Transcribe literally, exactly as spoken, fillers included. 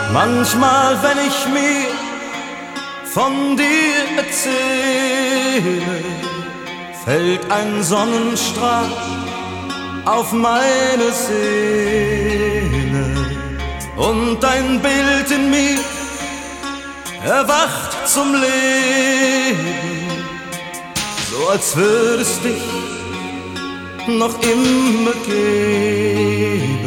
Manchmal, wenn ich mir von dir erzähle, fällt ein Sonnenstrahl auf meine Seele und ein Bild in mir erwacht zum Leben, so als würde es dich noch immer geben.